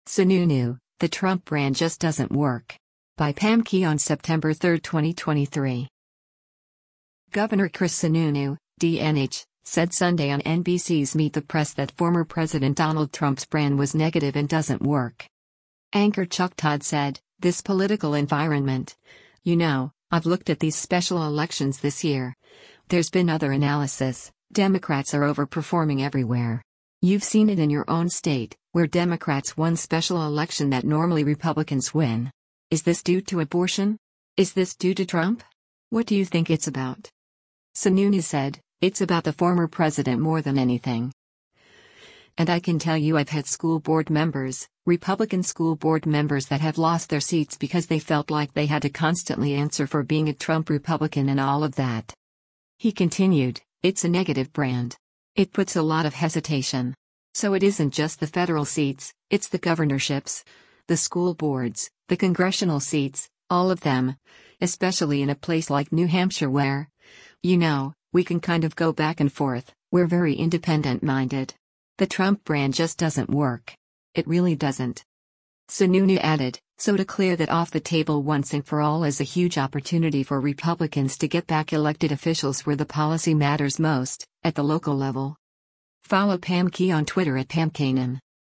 Sununu, the Trump brand just doesn't work. By Pam Key on September 3, 2023. Governor Chris Sununu, DNH, said Sunday on NBC's Meet the Press that former President Donald Trump's brand was negative and doesn't work. Anchor Chuck Todd said, "This political environment. I've looked at these special elections this year. There's been other analysis. Democrats are overperforming everywhere. You've seen it in your own state, where Democrats won special election that normally Republicans win. Is this due to abortion? Is this due to Trump? What do you think it's about?" Sununu said, "It's about the former president more than anything. And I can tell you I've had school board members, Republican school board members that have lost their seats because they felt like they had to constantly answer for being a Trump Republican and all of that." He continued, "It's a negative brand. It puts a lot of hesitation. So it isn't just the federal seats, it's the governorships, the school boards, the congressional seats, all of them. Especially in a place like New Hampshire where, we can kind of go back and forth, we're very independent-minded. The Trump brand just doesn't work. It really doesn't." Sununu added, "So to clear that off the table once and for all is a huge opportunity for Republicans to get back elected officials where the policy matters most, at the local level." Follow Pam Key on Twitter at PamKanan.